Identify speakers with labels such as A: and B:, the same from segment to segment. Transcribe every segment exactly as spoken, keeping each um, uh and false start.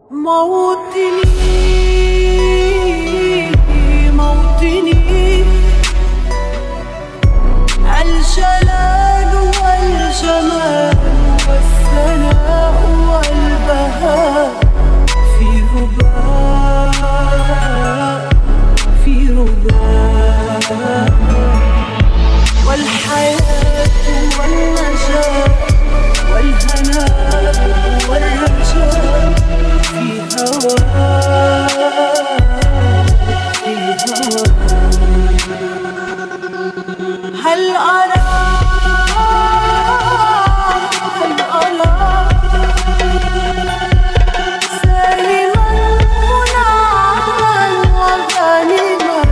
A: موطني موطني الجلال والجمال والثناء والبهاء في رباء في رباء والحياة والنجاة والهناء والرجاء في هواء في هواء هل أرى هل أرى سالما منعما وغانما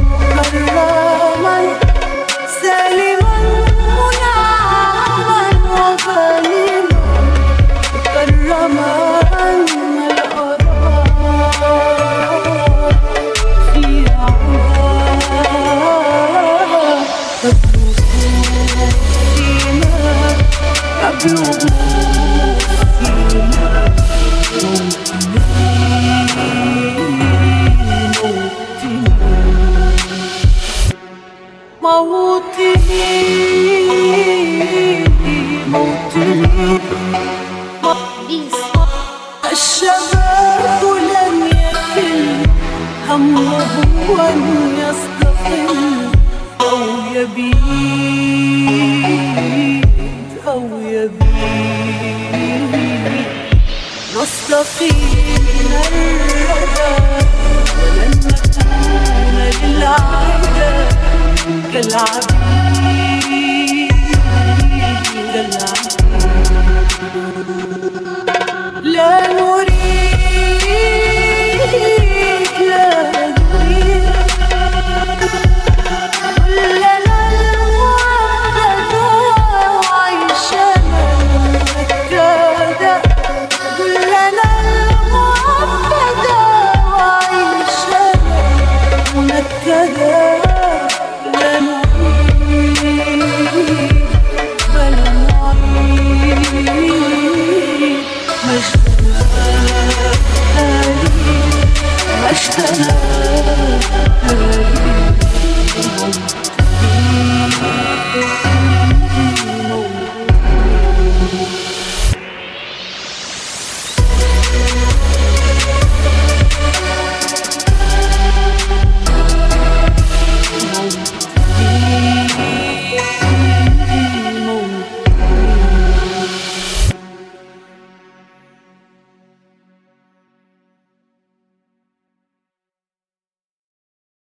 A: مكرما سالما منعما وغانما مكرما هل أرى في عواه تبلغ فيما موطني موطني الشباب لم يكن همه أن يستقل أو يبيد أو يبيد نستقي من الردى ولن نكون للعادة كالعبيد كالعبيد لا نريد لا نريد كلنا المعبدة وعيشنا المنكدة كلنا المعبدة وعيشنا المنكدة لا نريد بل نريد مجدنا مجدنا